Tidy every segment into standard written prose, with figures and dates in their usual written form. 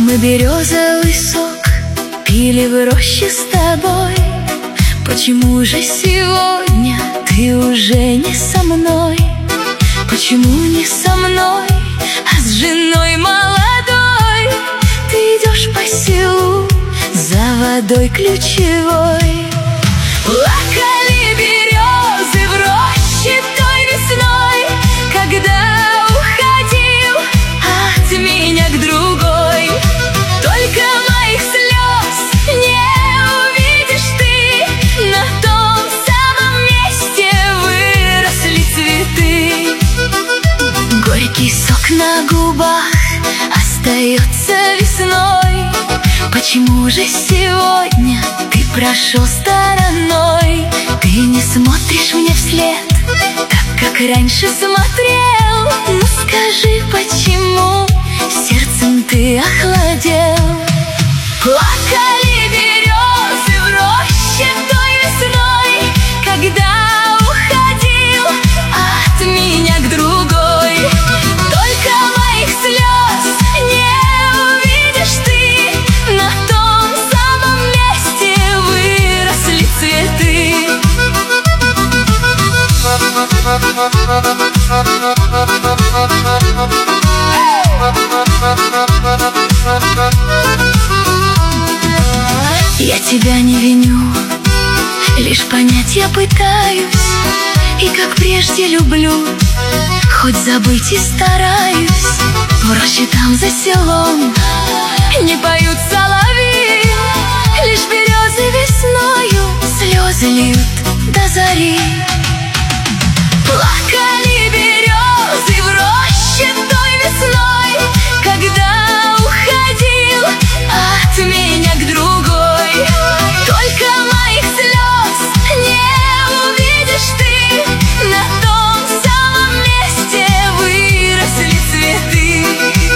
Мы березовый сок пили в роще с тобой. Почему же сегодня ты уже не со мной? Почему не со мной, а с женой молодой? Ты идешь по селу за водой ключевой. Плакали березы в роще той весной, когда уходил от меня к другой. Только моих слез не увидишь ты, на том самом месте выросли цветы. Горький сок на губах остается весной. Почему же сегодня ты прошел стороной? Ты не смотришь мне вслед, так как раньше смотрел. Ну скажи, почему сердцем ты охладел? Плакали березы в роще той весной, когда уходил от меня к другой. Только моих слез не увидишь ты, на том самом месте выросли цветы. Я тебя не виню, лишь понять я пытаюсь. И как прежде люблю, хоть забыть и стараюсь. В роще там за селом не поют соловьи, лишь березы весною слезы льют до зари. Плакали березы в роще той весной, когда уходил от меня к другой. Только моих слез не увидишь ты, на том самом месте выросли цветы.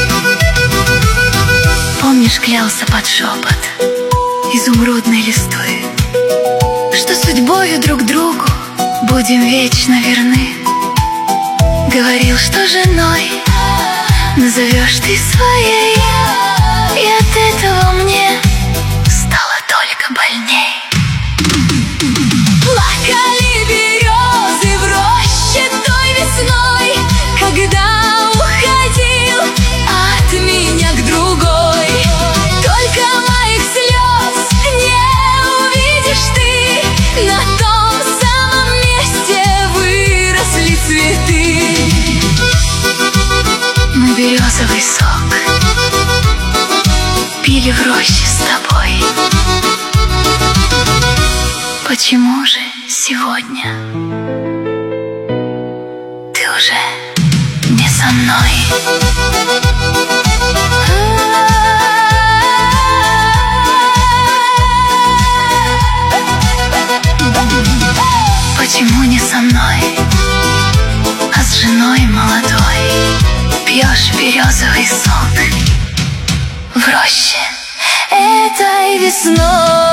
Помнишь, клялся под шепот изумрудной листвы, что судьбою друг другу будем вечно верны. Говорил, что женой назовешь ты своей, и от этого мне стало только больней. Плакали березы в роще той весной, когда уходил от меня к другой. Только моих слез не увидишь ты, на том самом месте выросли цветы. Мы березовый сок пили в роще с тобой. Почему же сегодня ты уже не со мной? Почему не со мной, а с женой молодой? Пьешь березовый сок в роще этой весной.